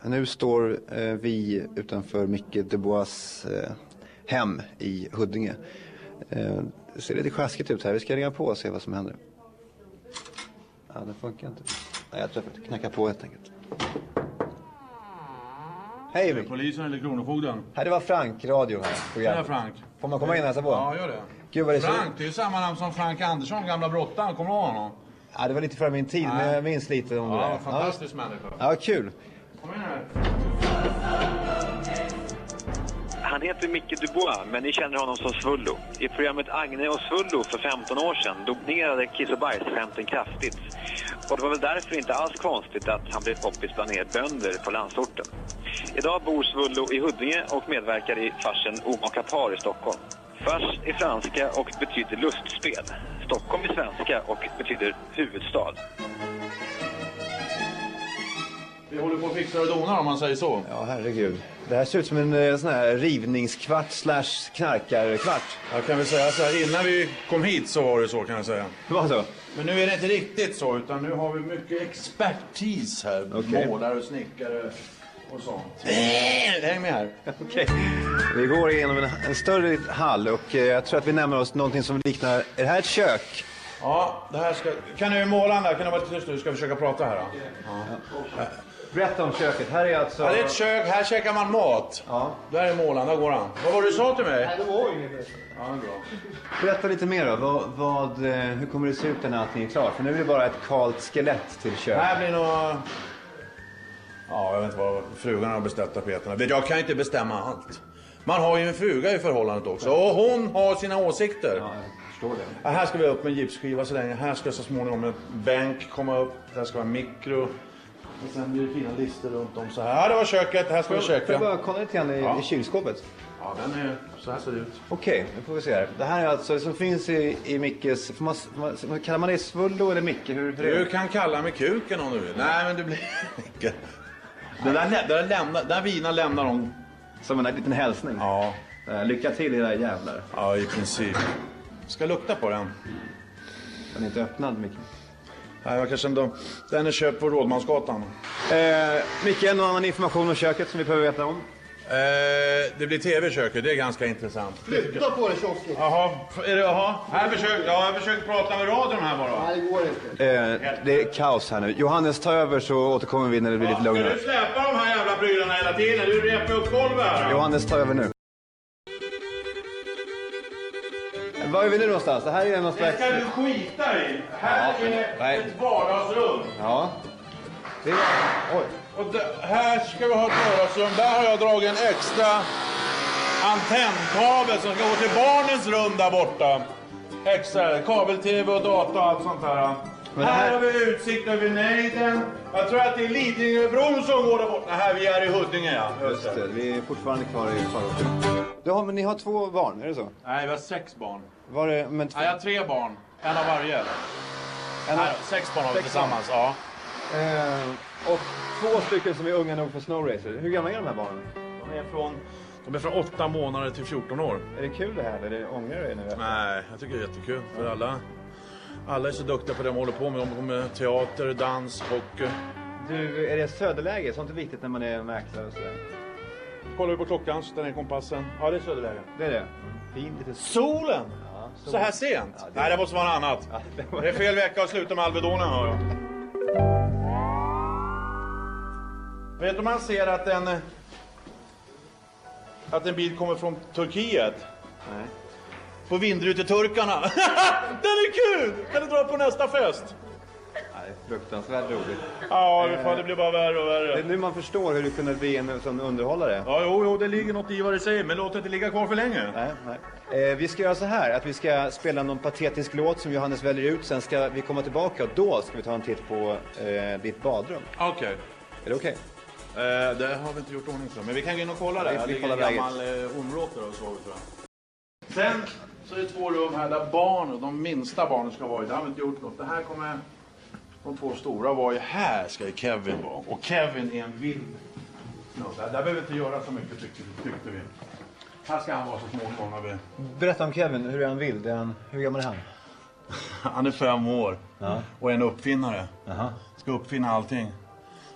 Nu står vi utanför Micke Dubois hem i Huddinge. Det ser lite sjaskigt ut här. Vi ska ringa på och se vad som händer. Ja, det funkar inte. Nej, jag tror att jag knackar på helt enkelt. Hej, Micke. Polisen eller kronofogden? Här, det var Frank, radio här. Det är Frank. Får man komma in och hälsa på? Ja, gör det. Gud, vad det Frank, det är samma namn som Frank Andersson, gamla brottaren. Kommer du ihåg honom? Ja, det var lite före min tid, men jag minns lite om det där. Fantastisk människa. Ja, kul. Kom in här. Han heter Micke Dubois, men ni känner honom som Svullo. I programmet Agne och Svullo för 15 år sedan dominerade kiss- och bajsskämten kraftigt. Och det var väl därför inte alls konstigt att han blev poppis bland er bönder på landsorten. Idag bor Svullo i Huddinge och medverkar i farsen Omaka par i Stockholm. Fars är franska och betyder lustspel. Stockholm är svenska och betyder huvudstad. Vi håller på att fixa och donar om man säger så. Ja, herregud. Det här ser ut som en sån här rivningskvart / knarkarkvart. Jag kan väl säga så här, innan vi kom hit så var det så, kan jag säga. Det var så? Men nu är det inte riktigt så, utan nu har vi mycket expertis här. Okej. Målare och snickare och sånt. Häng med här. Okej. Vi går igenom en större hall och jag tror att vi närmar oss någonting som liknar... Är det här ett kök? Ja, det här ska... Kan du måla där? Kan du vara tyst? Du ska försöka prata här då. Ja. Berätta om köket. Här är alltså... Ja, det är ett kök. Här käkar man mat. Ja. Där är målaren. Där går han. Vad var det du sa till mig? Nej, det var inget. Ja, det är bra. Berätta lite mer då. Hur kommer det se ut när allting är klart? För nu är det bara ett kalt skelett till kök. Det här blir nog... Ja, jag vet inte vad frugan har beställt tapeterna. Jag kan inte bestämma allt. Man har ju en fruga i förhållandet också. Och hon har sina åsikter. Ja, jag förstår det. Ja, här ska vi upp med en gipsskiva så länge. Här ska så småningom en bänk komma upp. Där ska vara mikro. Och sen blir det fina lister runt om så här. Ja, det var köket. Här ska vi Får jag käka. bara kolla lite grann i kylskåpet? Ja, den är... Så här ser det ut. Okej, nu får vi se här. Det här är alltså det som finns i Mickes... Kallar man det Svullo eller Micke? Hur Du kan kalla mig kuken om du vill. Nej, men du blir... Micke. Den vina lämnar de. Som en liten hälsning? Ja. Lycka till era jävlar. Ja, i princip. Ska lukta på den. Den är inte öppnad, Micke. Nej, jag kanske ändå... Den är köpt på Rådmansgatan. Micke, någon annan information om köket som vi behöver veta om? Det blir tv i köket, det är ganska intressant. Flytta på det, kiosken. Jaha, är det, jaha? Jag försöker prata med radion här bara. Nej, det går inte. Det är kaos här nu. Johannes, ta över så återkommer vi när det blir lite lugnare. Ska du släppa de här jävla prylarna hela tiden? Du repar upp golvet här. Johannes, ta över nu. Var är vi nu någonstans? Det här är någon Det slags... ska du skita i. Här är ett vardagsrum. Ja. Det är... Oj. Och här ska vi ha ett vardagsrum. Där har jag dragit en extra antennkabel som ska gå till barnens rum där borta. Extra kabel-tv och data och allt sånt här. Här har vi utsikt över nejden. Jag tror att det är Lidingöbron som går där borta. Här, vi är i Huddinge, ja. Just det, vi är fortfarande kvar i förorten. Men ni har 2 barn, är det så? Nej, vi har 6 barn. Var det... Men Nej, jag har 3 barn. En av varje. Nej, 6 barn har vi tillsammans, ja. Och 2 stycken som är unga nog för snowracer. Hur gamla är de här barnen? De är från 8 månader till 14 år. Är det kul det här? Är det ångrar det nu? Nej, jag tycker det är jättekul. För alla är så duktiga på det de håller på med. De håller på med teater, dans, hockey. Du, är det söderläge? Sånt är viktigt när man är mäklare och sådär. Kollar vi på klockan så den är kompassen. Ja, det är söderläge. Det är det. Fint lite Solen! Ja, Så här sent? Ja, Nej, det måste vara något annat. Ja, Det är fel vecka att sluta med Alvedonen, hör jag. Vet du man ser att en bil kommer från Turkiet? Nej. På vindruteturkarna. Den är kul! Kan du dra på nästa fest? Nej, fruktansvärt roligt. Ja, det blir bara värre och värre. Det är nu man förstår hur du kunde bli en sån underhållare. Ja, jo, det ligger något i vad du säger, men låt det inte ligga kvar för länge. Nej. Vi ska göra så här, att vi ska spela någon patetisk låt som Johannes väljer ut. Sen ska vi komma tillbaka och då ska vi ta en titt på ditt badrum. Okej. Är det okej? Det har vi inte gjort ordning för, men vi kan gå in och kolla där. Vi Det kollar ligger en läget. gammal områte och så, tror jag. Sen så är det 2 rum här där barnen, de minsta barnen ska vara i. Det har vi inte gjort något. Det här kommer de 2 stora vara i. Här ska ju Kevin vara. Och Kevin är en vild. Där behöver vi inte göra så mycket tyckte vi. Här ska han vara så småningom när vi... Berätta om Kevin, hur är han vild? Hur gammal är han? Han är 5 år. Ja. Och en uppfinnare. Jaha. Ska uppfinna allting.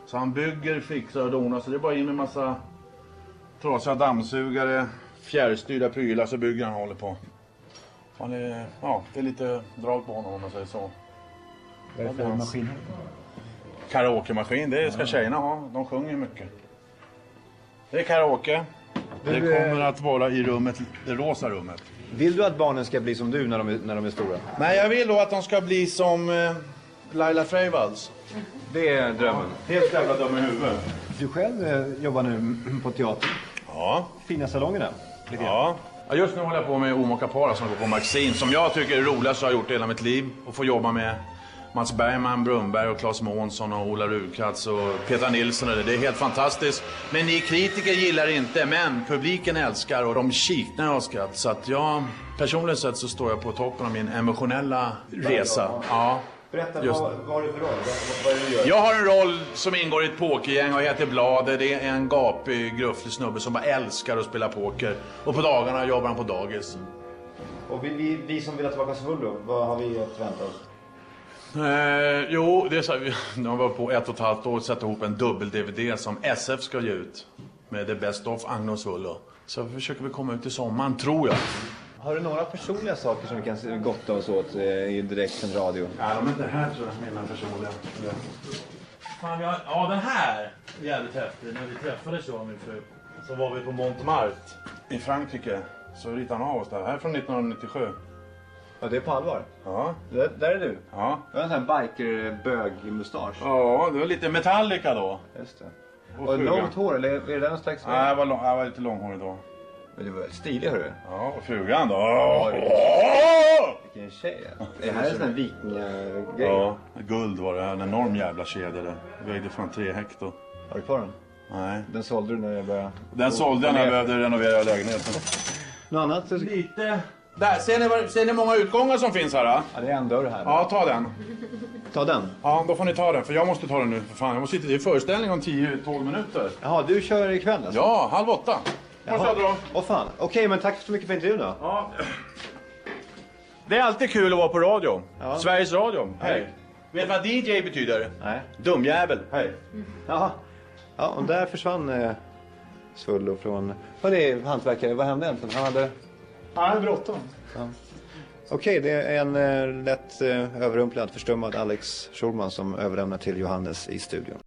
Så han bygger, fixar och donar. Så det är bara in med massa trasiga dammsugare, fjärrstyrda prylar så bygger han och håller på. Han är, ja, det är lite drag på honom om man säger så. Vad är det för maskin? Karaoke-maskin, det ska tjejerna ha. De sjunger mycket. Det är karaoke. Det kommer att vara i rummet, det rosa rummet. Vill du att barnen ska bli som du när de är stora? Nej, jag vill då att de ska bli som Laila Freivalds. Det är drömmen. Helt jävla dum i huvudet. Du själv jobbar nu på teater. Ja. Fina salongerna. Ja. Just nu håller jag på med Omaka Para som går på Maxim. Som jag tycker är roligast jag har gjort i hela mitt liv. Och få jobba med Mats Bergman, Brunberg och Claes Månsson och Ola Rudkatz och Petra Nilsson. Det är helt fantastiskt. Men ni kritiker gillar inte, men publiken älskar och de kiknar av skratt. Så att jag, personligen sett så står jag på toppen av min emotionella resa. Ja. Berätta, vad har du för roll? Vad är det du gör? Jag har en roll som ingår i ett pokergäng och heter Blader. Det är en gapig, grufflig snubbe som bara älskar att spela poker. Och på dagarna jobbar han på dagis. Och vi som vill ha tillbaka Svullo, vad har vi att förvänta oss? Jo, det är så här, de var på 1,5 år att sätta ihop en dubbel-DVD som SF ska ge ut. Med The Best of Agne och Svullo. Så försöker vi komma ut i sommaren, tror jag. Har du några personliga saker som vi kan gotta oss åt i direktsänd radio? Ja, de är inte här tror jag, mina personliga. Fan, ja, den här är jävligt häftig. När vi träffades jag och min fru så var vi på Montmartre i Frankrike. Så ritade han av oss där. Här är från 1997. Ja, det är på allvar. Ja. Där är du. Ja. Du har en sån här biker-bög-mustasch. Ja, det var lite Metallica då. Just det. Och långt hår, eller är det där någon slags? Nej, jag var lite långhårig då. Men du var stilig, hörru. Ja, och frugan då. Vilken tjej. Det här är en sån här vikingagrej. Ja, guld var det här. En enorm jävla kedja det. Vägde fan 3 hekto. Har du kvar den? Nej. Den sålde du när jag började... Den sålde jag när jag behövde renovera lägenheten. Något annat? Lite. Där, ser ni många utgångar som finns här? Då? Ja, det är en dörr här. Ja, ta den. Ta den. Ja, då får ni ta den. För jag måste ta den nu. För fan, jag måste sitta. Det är föreställning om 12 minuter. Jaha, du kör ikväll alltså? Ja, 7:30. Måste jag dra. Åh fan. Okej, men tack så mycket för intervjun då. Ja. Det är alltid kul att vara på radio. Ja. Sveriges Radio. Hej. Vet du vad DJ betyder? Nej. Dumjävel. Hej. Jaha. Ja, och där försvann Svullo från... Vad är det, hantverkare? Vad hände egentligen? Han hade... Han hade bråttom. Ja. Okej, det är en lätt överrumplad, förstummad Alex Schulman som överlämnar till Johannes i studion.